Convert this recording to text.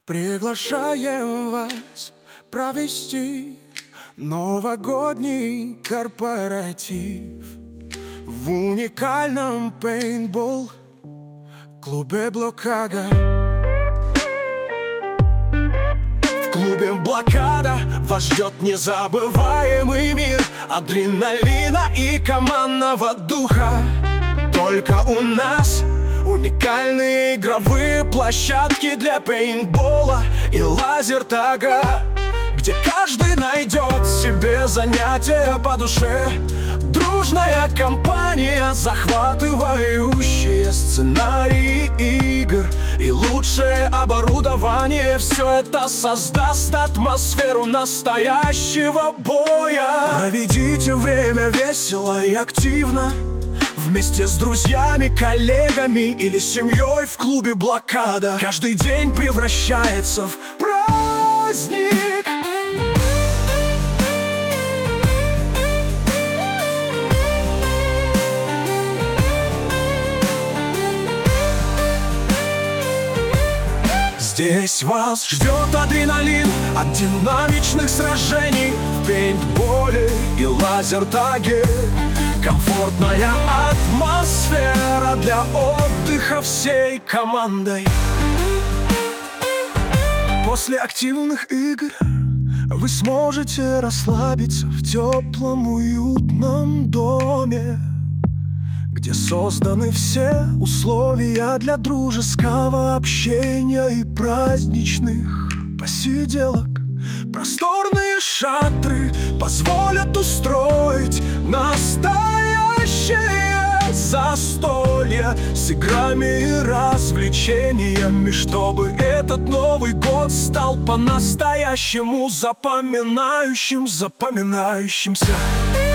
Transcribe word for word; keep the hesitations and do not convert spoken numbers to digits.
Приглашаем вас провести новогодний корпоратив в уникальном пейнтбол клубе «Блокада». В клубе «Блокада» вас ждет незабываемый мир адреналина и командного духа. Только у нас уникальные игровые площадки для пейнтбола и лазертага, где каждый найдет себе занятие по душе. Дружная компания, захватывающие сценарии игр и лучшее оборудование. Все это создаст атмосферу настоящего боя. Проведите время весело и активно вместе с друзьями, коллегами или семьей в клубе «Блокада». Каждый день превращается в праздник. Здесь вас ждет адреналин от динамичных сражений в пейнтболе и лазертаге. Комфортная атмосфера для отдыха всей командой. После активных игр вы сможете расслабиться в теплом уютном доме, где созданы все условия для дружеского общения и праздничных посиделок. Просторные шатры позволят устроить настоящее застолье с играми и развлечениями, чтобы этот Новый год стал по-настоящему запоминающим, запоминающимся.